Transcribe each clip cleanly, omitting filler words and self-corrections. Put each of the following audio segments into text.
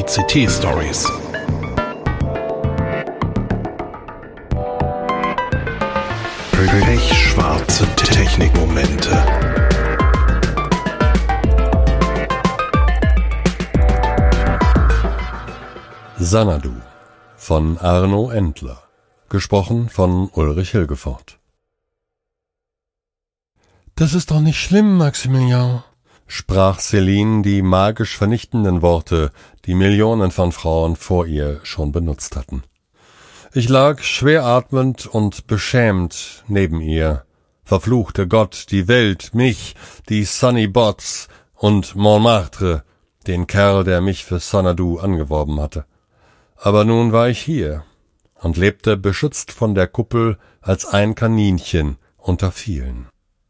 CT-Stories. Pechschwarze Technikmomente. Xanadu von Arno Entler, gesprochen von Ulrich Hilgefort. Das ist doch nicht schlimm, Maximilian, sprach Céline die magisch vernichtenden Worte, die Millionen von Frauen vor ihr schon benutzt hatten. Ich lag schwer atmend und beschämt neben ihr, verfluchte Gott, die Welt, mich, die Sunny Bots und Montmartre, den Kerl, der mich für Xanadu angeworben hatte. Aber nun war ich hier und lebte beschützt von der Kuppel als ein Kaninchen unter vielen.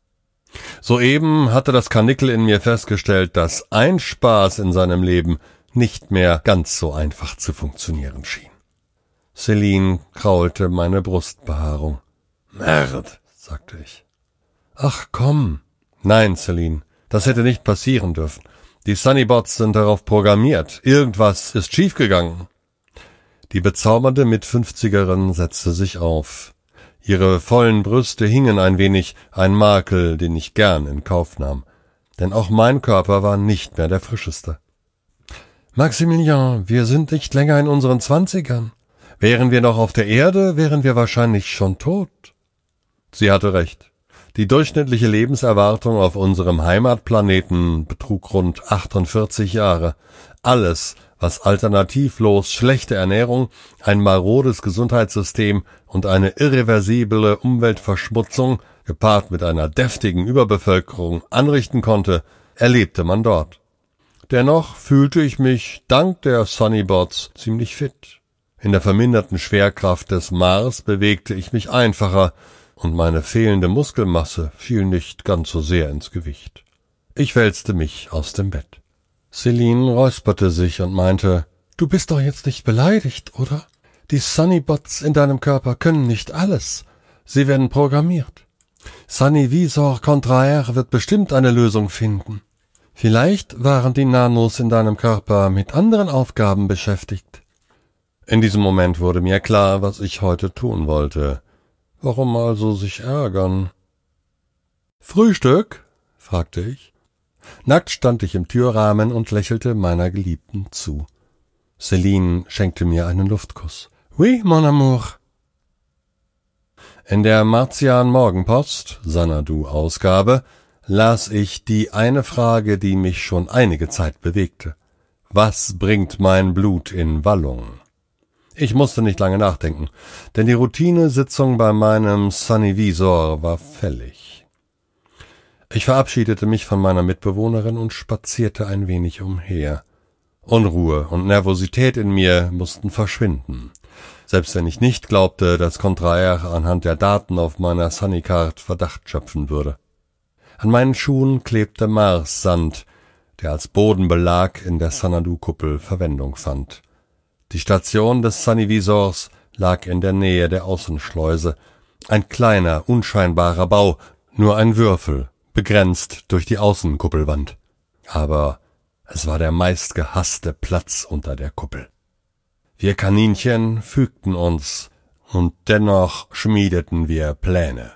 Soeben hatte das Karnickel in mir festgestellt, dass ein Spaß in seinem Leben nicht mehr ganz so einfach zu funktionieren schien. Céline kraulte meine Brustbehaarung. »Merd«, sagte ich. »Ach komm.« »Nein, Céline, das hätte nicht passieren dürfen. Die Sunnybots sind darauf programmiert. Irgendwas ist schiefgegangen.« Die bezaubernde Mit-50erin setzte sich auf. Ihre vollen Brüste hingen ein wenig, ein Makel, den ich gern in Kauf nahm. Denn auch mein Körper war nicht mehr der frischeste. »Maximilian, wir sind nicht länger in unseren 20ern. Wären wir noch auf der Erde, wären wir wahrscheinlich schon tot.« Sie hatte recht. Die durchschnittliche Lebenserwartung auf unserem Heimatplaneten betrug rund 48 Jahre. Alles, was alternativlos schlechte Ernährung, ein marodes Gesundheitssystem und eine irreversible Umweltverschmutzung, gepaart mit einer deftigen Überbevölkerung, anrichten konnte, erlebte man dort. Dennoch fühlte ich mich dank der Sunnybots ziemlich fit. In der verminderten Schwerkraft des Mars bewegte ich mich einfacher, und meine fehlende Muskelmasse fiel nicht ganz so sehr ins Gewicht. Ich wälzte mich aus dem Bett. Céline räusperte sich und meinte, »Du bist doch jetzt nicht beleidigt, oder? Die Sunnybots in deinem Körper können nicht alles. Sie werden programmiert. Sunny Visor Contraire wird bestimmt eine Lösung finden. Vielleicht waren die Nanos in deinem Körper mit anderen Aufgaben beschäftigt.« In diesem Moment wurde mir klar, was ich heute tun wollte. Warum also sich ärgern? »Frühstück?« fragte ich. Nackt stand ich im Türrahmen und lächelte meiner Geliebten zu. Céline schenkte mir einen Luftkuss. »Oui, mon amour.« In der Martian-Morgenpost, Xanadu-Ausgabe, las ich die eine Frage, die mich schon einige Zeit bewegte. Was bringt mein Blut in Wallung? Ich musste nicht lange nachdenken, denn die Routinesitzung bei meinem Sunny Visor war fällig. Ich verabschiedete mich von meiner Mitbewohnerin und spazierte ein wenig umher. Unruhe und Nervosität in mir mussten verschwinden, selbst wenn ich nicht glaubte, dass Contraire anhand der Daten auf meiner Sunnycard Verdacht schöpfen würde. An meinen Schuhen klebte Marssand, der als Bodenbelag in der Xanadu-Kuppel Verwendung fand. Die Station des Sunny-Visors lag in der Nähe der Außenschleuse, ein kleiner, unscheinbarer Bau, nur ein Würfel, begrenzt durch die Außenkuppelwand. Aber es war der meistgehasste Platz unter der Kuppel. Wir Kaninchen fügten uns, und dennoch schmiedeten wir Pläne.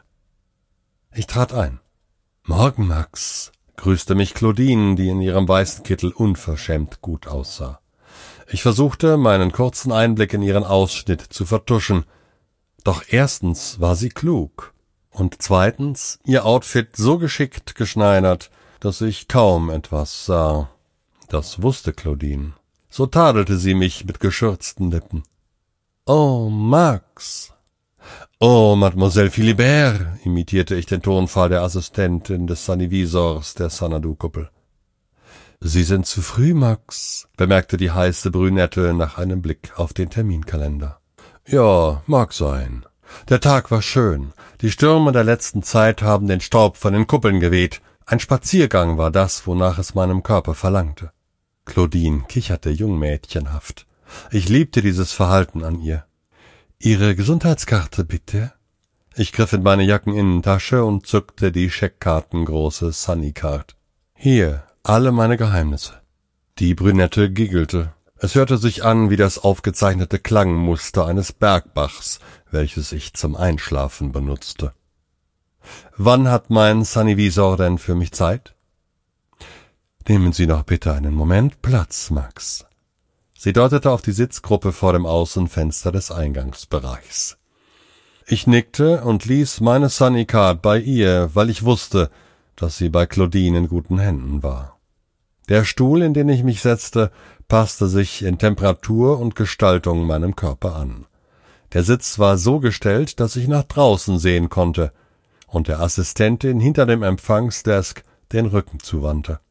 Ich trat ein. »Morgen, Max«, grüßte mich Claudine, die in ihrem weißen Kittel unverschämt gut aussah. Ich versuchte, meinen kurzen Einblick in ihren Ausschnitt zu vertuschen. Doch erstens war sie klug und zweitens ihr Outfit so geschickt geschneidert, dass ich kaum etwas sah. Das wusste Claudine. So tadelte sie mich mit geschürzten Lippen. »Oh, Max!« »Oh, Mademoiselle Philibert«, imitierte ich den Tonfall der Assistentin des Sunny-Visors der Xanadu-Kuppel. »Sie sind zu früh, Max«, bemerkte die heiße Brünette nach einem Blick auf den Terminkalender. »Ja, mag sein. Der Tag war schön. Die Stürme der letzten Zeit haben den Staub von den Kuppeln geweht. Ein Spaziergang war das, wonach es meinem Körper verlangte.« Claudine kicherte jungmädchenhaft. Ich liebte dieses Verhalten an ihr. »Ihre Gesundheitskarte, bitte?« Ich griff in meine Jackeninnentasche und zückte die scheckkartengroße Sunnycard. »Hier, alle meine Geheimnisse.« Die Brünette giggelte. Es hörte sich an wie das aufgezeichnete Klangmuster eines Bergbachs, welches ich zum Einschlafen benutzte. »Wann hat mein Sunnyvisor denn für mich Zeit?« »Nehmen Sie noch bitte einen Moment Platz, Max.« Sie deutete auf die Sitzgruppe vor dem Außenfenster des Eingangsbereichs. Ich nickte und ließ meine Sunnycard bei ihr, weil ich wusste, dass sie bei Claudine in guten Händen war. Der Stuhl, in den ich mich setzte, passte sich in Temperatur und Gestaltung meinem Körper an. Der Sitz war so gestellt, dass ich nach draußen sehen konnte und der Assistentin hinter dem Empfangsdesk den Rücken zuwandte.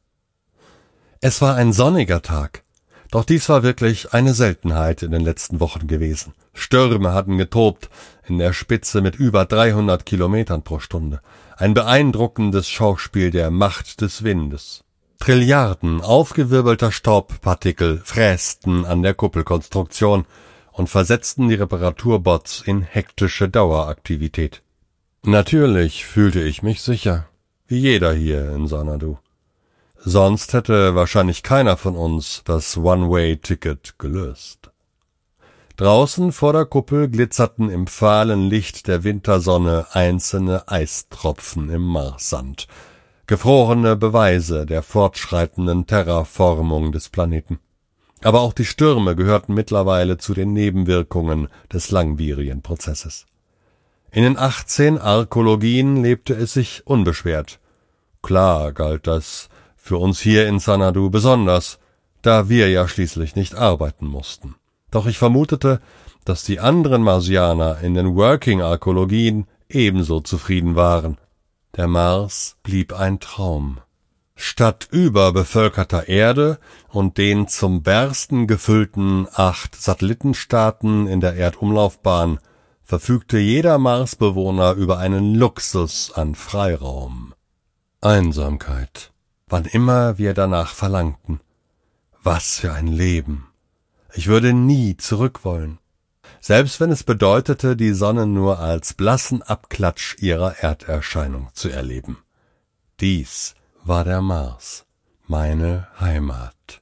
Es war ein sonniger Tag, doch dies war wirklich eine Seltenheit in den letzten Wochen gewesen. Stürme hatten getobt, in der Spitze mit über 300 Kilometern pro Stunde. Ein beeindruckendes Schauspiel der Macht des Windes. Trilliarden aufgewirbelter Staubpartikel frästen an der Kuppelkonstruktion und versetzten die Reparaturbots in hektische Daueraktivität. Natürlich fühlte ich mich sicher, wie jeder hier in Xanadu. Sonst hätte wahrscheinlich keiner von uns das One-Way-Ticket gelöst. Draußen vor der Kuppel glitzerten im fahlen Licht der Wintersonne einzelne Eistropfen im Marssand, gefrorene Beweise der fortschreitenden Terraformung des Planeten. Aber auch die Stürme gehörten mittlerweile zu den Nebenwirkungen des langwierigen Prozesses. In den 18 Arkologien lebte es sich unbeschwert. Klar galt das für uns hier in Xanadu besonders, da wir ja schließlich nicht arbeiten mussten. Doch ich vermutete, dass die anderen Marsianer in den Working-Arkologien ebenso zufrieden waren. Der Mars blieb ein Traum. Statt überbevölkerter Erde und den zum Bersten gefüllten 8 Satellitenstaaten in der Erdumlaufbahn verfügte jeder Marsbewohner über einen Luxus an Freiraum. Einsamkeit, wann immer wir danach verlangten. Was für ein Leben! Ich würde nie zurück wollen, selbst wenn es bedeutete, die Sonne nur als blassen Abklatsch ihrer Erderscheinung zu erleben. Dies war der Mars, meine Heimat.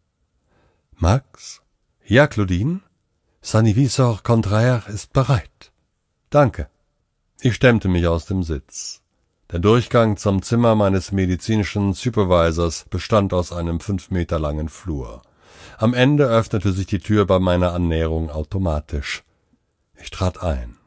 Max? Ja, Claudine? Sunnyvisor Contraire ist bereit. Danke. Ich stemmte mich aus dem Sitz. Der Durchgang zum Zimmer meines medizinischen Supervisors bestand aus einem 5 Meter langen Flur. Am Ende öffnete sich die Tür bei meiner Annäherung automatisch. Ich trat ein.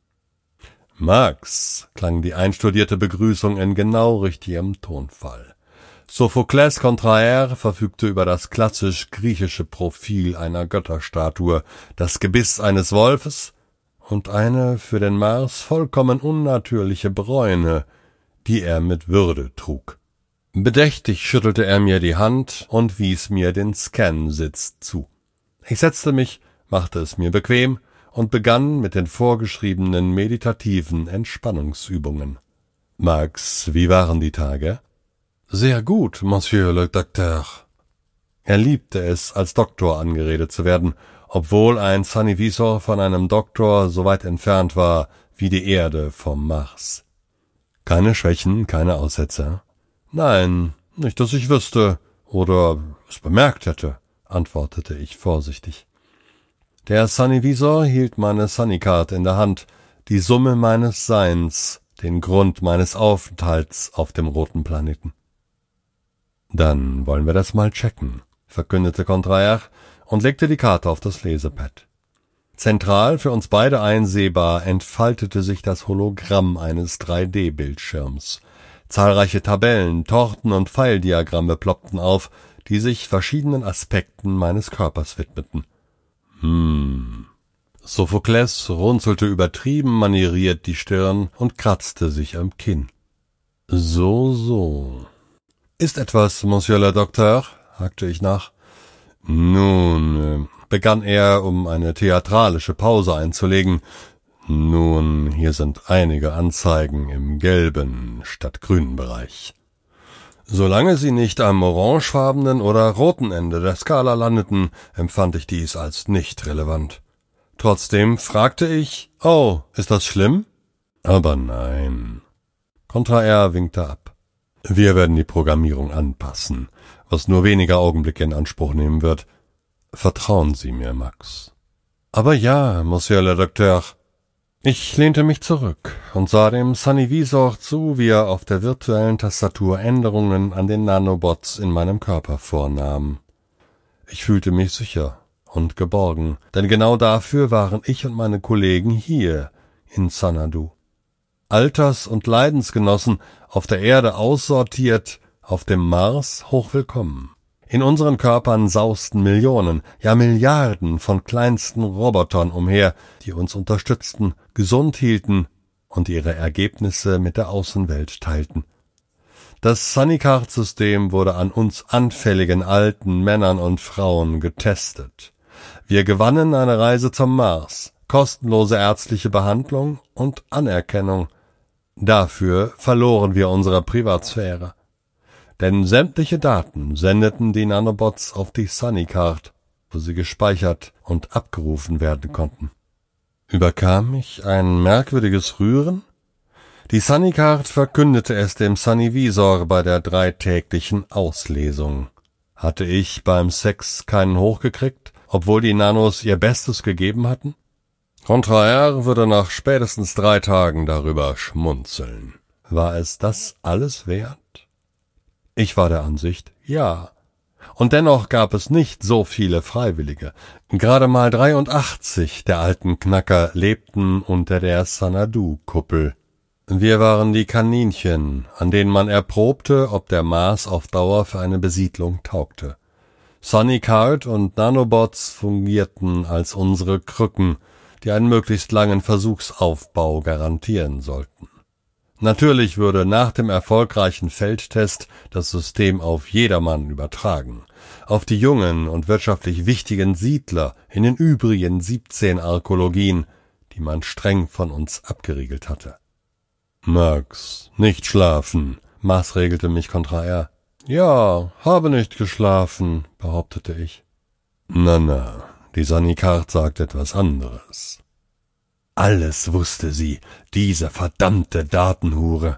»Max«, klang die einstudierte Begrüßung in genau richtigem Tonfall. Sophokles Contraire verfügte über das klassisch griechische Profil einer Götterstatue, das Gebiss eines Wolfes und eine für den Mars vollkommen unnatürliche Bräune, die er mit Würde trug. Bedächtig schüttelte er mir die Hand und wies mir den Scan-Sitz zu. Ich setzte mich, machte es mir bequem und begann mit den vorgeschriebenen meditativen Entspannungsübungen. »Max, wie waren die Tage?« »Sehr gut, Monsieur le Docteur.« Er liebte es, als Doktor angeredet zu werden, obwohl ein Sunnyvisor von einem Doktor so weit entfernt war wie die Erde vom Mars. »Keine Schwächen, keine Aussätze?« »Nein, nicht, dass ich wüsste oder es bemerkt hätte«, antwortete ich vorsichtig. Der Sunnyvisor hielt meine Sunnycard in der Hand, die Summe meines Seins, den Grund meines Aufenthalts auf dem roten Planeten. »Dann wollen wir das mal checken«, verkündete Contraire und legte die Karte auf das Lesepad. Zentral, für uns beide einsehbar, entfaltete sich das Hologramm eines 3D-Bildschirms. Zahlreiche Tabellen, Torten und Pfeildiagramme ploppten auf, die sich verschiedenen Aspekten meines Körpers widmeten. Sophokles runzelte übertrieben manieriert die Stirn und kratzte sich am Kinn. So. »Ist etwas, Monsieur le Docteur?« hakte ich nach. »Nun«, begann er, um eine theatralische Pause einzulegen, »nun, hier sind einige Anzeigen im gelben statt grünen Bereich. Solange sie nicht am orangefarbenen oder roten Ende der Skala landeten, empfand ich dies als nicht relevant. Trotzdem fragte ich, »Oh, ist das schlimm?« »Aber nein.« Contraire winkte ab. »Wir werden die Programmierung anpassen, was nur wenige Augenblicke in Anspruch nehmen wird. Vertrauen Sie mir, Max. Aber ja, Monsieur le Docteur. Ich lehnte mich zurück und sah dem Sunnyvisor zu, wie er auf der virtuellen Tastatur Änderungen an den Nanobots in meinem Körper vornahm. Ich fühlte mich sicher und geborgen, denn genau dafür waren ich und meine Kollegen hier in Xanadu. Alters- und Leidensgenossen, auf der Erde aussortiert, auf dem Mars hochwillkommen. In unseren Körpern sausten Millionen, ja Milliarden von kleinsten Robotern umher, die uns unterstützten, gesund hielten und ihre Ergebnisse mit der Außenwelt teilten. Das Sunnycard-System wurde an uns anfälligen alten Männern und Frauen getestet. Wir gewannen eine Reise zum Mars, kostenlose ärztliche Behandlung und Anerkennung. Dafür verloren wir unsere Privatsphäre. Denn sämtliche Daten sendeten die Nanobots auf die Sunnycard, wo sie gespeichert und abgerufen werden konnten. Überkam mich ein merkwürdiges Rühren? Die Sunnycard verkündete es dem Sunnyvisor bei der 3-täglichen Auslesung. Hatte ich beim Sex keinen hochgekriegt, obwohl die Nanos ihr Bestes gegeben hatten? Contraire würde nach spätestens 3 Tagen darüber schmunzeln. War es das alles wert? Ich war der Ansicht, ja. Und dennoch gab es nicht so viele Freiwillige. Gerade mal 83 der alten Knacker lebten unter der Xanadu-Kuppel. Wir waren die Kaninchen, an denen man erprobte, ob der Mars auf Dauer für eine Besiedlung taugte. Sunnycard und Nanobots fungierten als unsere Krücken, die einen möglichst langen Versuchsaufbau garantieren sollten. Natürlich würde nach dem erfolgreichen Feldtest das System auf jedermann übertragen, auf die jungen und wirtschaftlich wichtigen Siedler in den übrigen 17 Arkologien, die man streng von uns abgeriegelt hatte. »Max, nicht schlafen«, maßregelte mich Contraire. »Ja, habe nicht geschlafen«, behauptete ich. »Na, die Sunnycard sagt etwas anderes.« Alles wusste sie, diese verdammte Datenhure.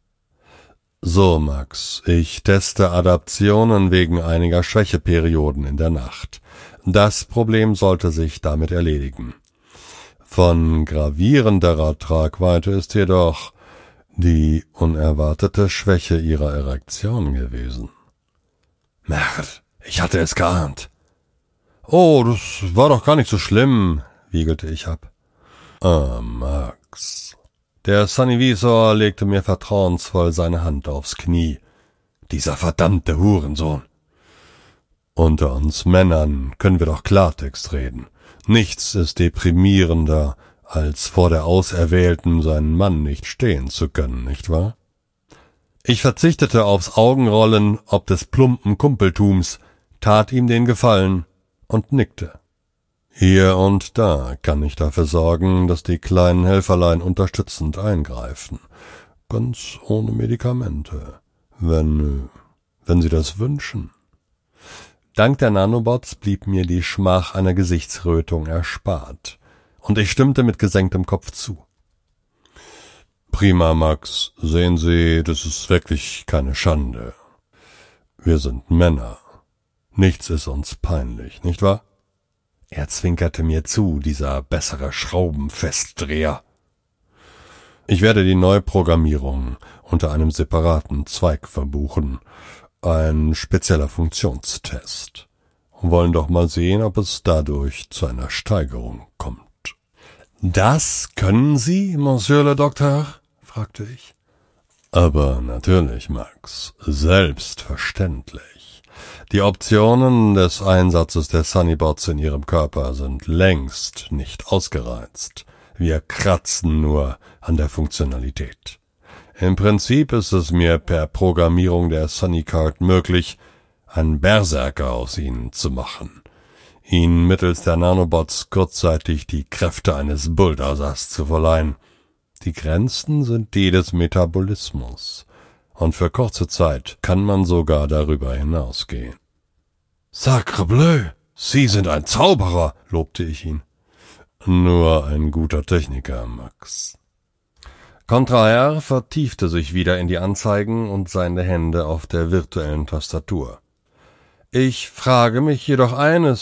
»So, Max, ich teste Adaptionen wegen einiger Schwächeperioden in der Nacht. Das Problem sollte sich damit erledigen. Von gravierenderer Tragweite ist jedoch die unerwartete Schwäche ihrer Erektion gewesen.« »Merd, ich hatte es geahnt.« »Oh, das war doch gar nicht so schlimm«, wiegelte ich ab. »Ah, Max.« Der Sunnyvisor legte mir vertrauensvoll seine Hand aufs Knie. »Dieser verdammte Hurensohn!« »Unter uns Männern können wir doch Klartext reden. Nichts ist deprimierender, als vor der Auserwählten seinen Mann nicht stehen zu können, nicht wahr?« Ich verzichtete aufs Augenrollen ob des plumpen Kumpeltums, tat ihm den Gefallen und nickte. »Hier und da kann ich dafür sorgen, dass die kleinen Helferlein unterstützend eingreifen, ganz ohne Medikamente, wenn Sie das wünschen.« Dank der Nanobots blieb mir die Schmach einer Gesichtsrötung erspart, und ich stimmte mit gesenktem Kopf zu. »Prima, Max, sehen Sie, das ist wirklich keine Schande. Wir sind Männer. Nichts ist uns peinlich, nicht wahr?« Er zwinkerte mir zu, dieser bessere Schraubenfestdreher. »Ich werde die Neuprogrammierung unter einem separaten Zweig verbuchen, ein spezieller Funktionstest. Wollen doch mal sehen, ob es dadurch zu einer Steigerung kommt.« »Das können Sie, Monsieur le Docteur?« fragte ich. »Aber natürlich, Max, selbstverständlich. Die Optionen des Einsatzes der Sunnybots in Ihrem Körper sind längst nicht ausgereizt. Wir kratzen nur an der Funktionalität. Im Prinzip ist es mir per Programmierung der Sunnycard möglich, einen Berserker aus Ihnen zu machen, Ihnen mittels der Nanobots kurzzeitig die Kräfte eines Bulldozers zu verleihen. Die Grenzen sind die des Metabolismus, und für kurze Zeit kann man sogar darüber hinausgehen.« »Sacre bleu, Sie sind ein Zauberer«, lobte ich ihn. »Nur ein guter Techniker, Max.« Contraire vertiefte sich wieder in die Anzeigen und seine Hände auf der virtuellen Tastatur. »Ich frage mich jedoch eines«,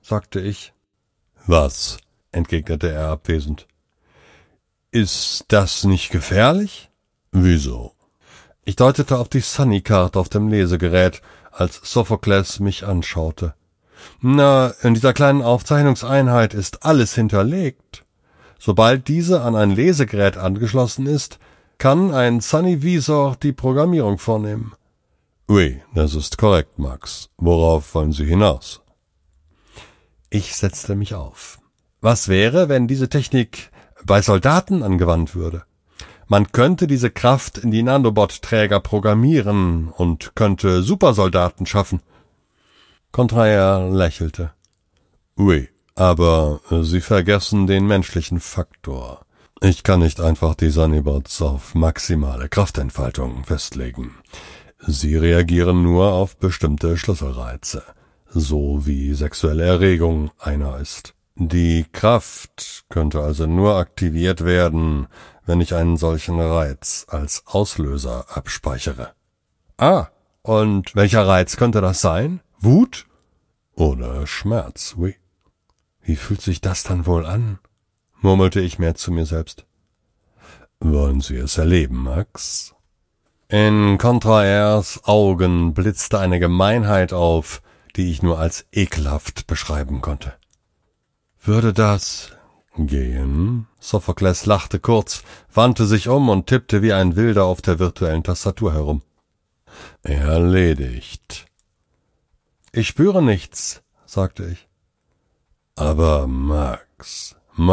sagte ich. Was? Entgegnete er abwesend. Ist das nicht gefährlich? Wieso? Ich deutete auf die Sunny-Card auf dem Lesegerät, als Sophokles mich anschaute. Na, in dieser kleinen Aufzeichnungseinheit ist alles hinterlegt. Sobald diese an ein Lesegerät angeschlossen ist, kann ein Sunny-Visor die Programmierung vornehmen. Oui, das ist korrekt, Max. Worauf wollen Sie hinaus? Ich setzte mich auf. Was wäre, wenn diese Technik bei Soldaten angewandt würde? Man könnte diese Kraft in die Nanobot-Träger programmieren und könnte Supersoldaten schaffen. Contraire lächelte. Oui, aber Sie vergessen den menschlichen Faktor. Ich kann nicht einfach die Sunnybots auf maximale Kraftentfaltung festlegen. Sie reagieren nur auf bestimmte Schlüsselreize, so wie sexuelle Erregung einer ist. Die Kraft könnte also nur aktiviert werden, wenn ich einen solchen Reiz als Auslöser abspeichere. Ah, und welcher Reiz könnte das sein? Wut? Oder Schmerz, oui. Wie fühlt sich das dann wohl an? Murmelte ich mehr zu mir selbst. Wollen Sie es erleben, Max? In Contraires Augen blitzte eine Gemeinheit auf, die ich nur als ekelhaft beschreiben konnte. Würde das gehen? Sophokles lachte kurz, wandte sich um und tippte wie ein Wilder auf der virtuellen Tastatur herum. Erledigt. Ich spüre nichts, sagte ich. Aber Max,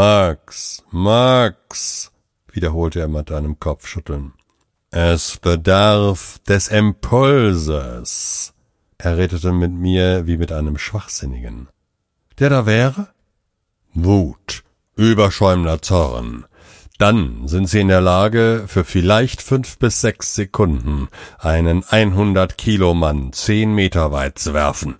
wiederholte er mit einem Kopfschütteln. Es bedarf des Impulses. Er redete mit mir wie mit einem Schwachsinnigen. Der da wäre? Wut, überschäumender Zorn. Dann sind Sie in der Lage, für vielleicht 5 bis 6 Sekunden einen 100-Kilo-Mann 10 Meter weit zu werfen.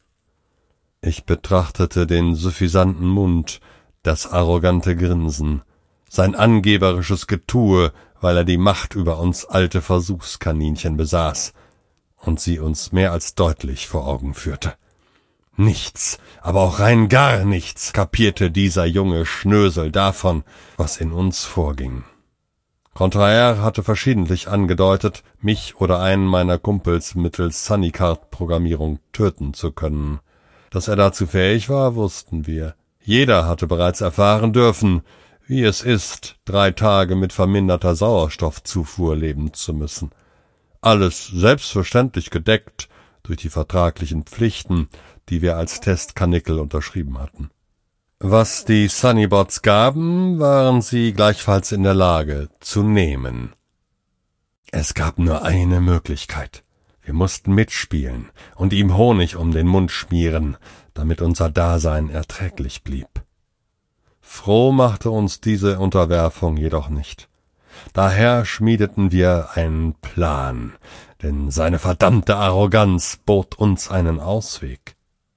Ich betrachtete den suffisanten Mund, das arrogante Grinsen, sein angeberisches Getue, weil er die Macht über uns alte Versuchskaninchen besaß und sie uns mehr als deutlich vor Augen führte. Nichts, aber auch rein gar nichts kapierte dieser junge Schnösel davon, was in uns vorging. Contraire hatte verschiedentlich angedeutet, mich oder einen meiner Kumpels mittels Sunnycard-Programmierung töten zu können. Dass er dazu fähig war, wussten wir. Jeder hatte bereits erfahren dürfen, wie es ist, 3 Tage mit verminderter Sauerstoffzufuhr leben zu müssen. Alles selbstverständlich gedeckt durch die vertraglichen Pflichten, die wir als Testkarnickel unterschrieben hatten. Was die Sunnybots gaben, waren sie gleichfalls in der Lage zu nehmen. Es gab nur eine Möglichkeit. Wir mussten mitspielen und ihm Honig um den Mund schmieren, damit unser Dasein erträglich blieb. Froh machte uns diese Unterwerfung jedoch nicht. Daher schmiedeten wir einen Plan, denn seine verdammte Arroganz bot uns einen Ausweg.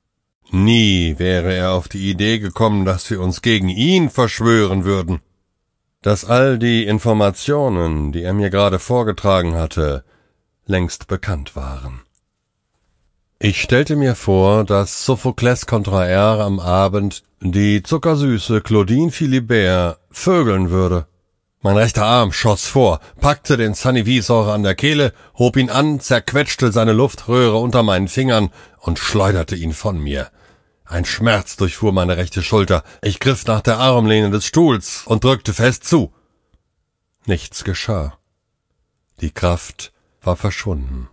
Nie wäre er auf die Idee gekommen, dass wir uns gegen ihn verschwören würden. Dass all die Informationen, die er mir gerade vorgetragen hatte, längst bekannt waren. Ich stellte mir vor, dass Sophokles Contraire am Abend die zuckersüße Claudine Philibert vögeln würde. Mein rechter Arm schoss vor, packte den Sunny-Visor an der Kehle, hob ihn an, zerquetschte seine Luftröhre unter meinen Fingern und schleuderte ihn von mir. Ein Schmerz durchfuhr meine rechte Schulter. Ich griff nach der Armlehne des Stuhls und drückte fest zu. Nichts geschah. Die Kraft war verschwunden.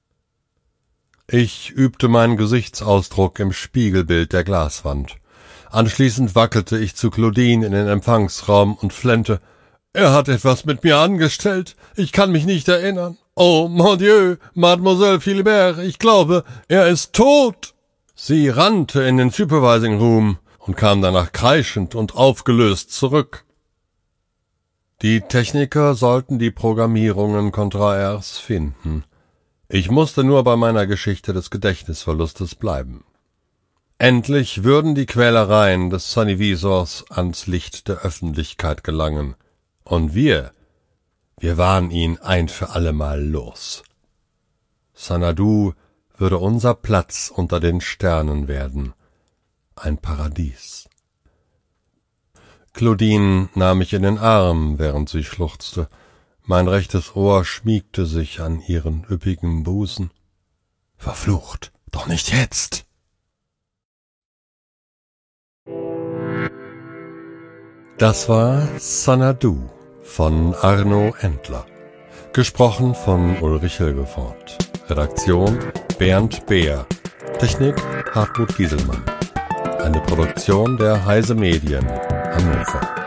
Ich übte meinen Gesichtsausdruck im Spiegelbild der Glaswand. Anschließend wackelte ich zu Claudine in den Empfangsraum und flennte: »Er hat etwas mit mir angestellt. Ich kann mich nicht erinnern. Oh, mon Dieu, Mademoiselle Philibert, ich glaube, er ist tot!« Sie rannte in den Supervising Room und kam danach kreischend und aufgelöst zurück. Die Techniker sollten die Programmierungen Contraires finden. Ich musste nur bei meiner Geschichte des Gedächtnisverlustes bleiben. Endlich würden die Quälereien des Sunny-Visors ans Licht der Öffentlichkeit gelangen. Und wir waren ihn ein für allemal los. Xanadu würde unser Platz unter den Sternen werden. ein Paradies. Claudine nahm mich in den Arm, während sie schluchzte. Mein rechtes Ohr schmiegte sich an ihren üppigen Busen. Verflucht, doch nicht jetzt! Das war Xanadu von Arno Entler. Gesprochen von Ulrich Hilgefort. Redaktion Bernd Beer. Technik Hartmut Gieselmann. Eine Produktion der Heise Medien Hannover.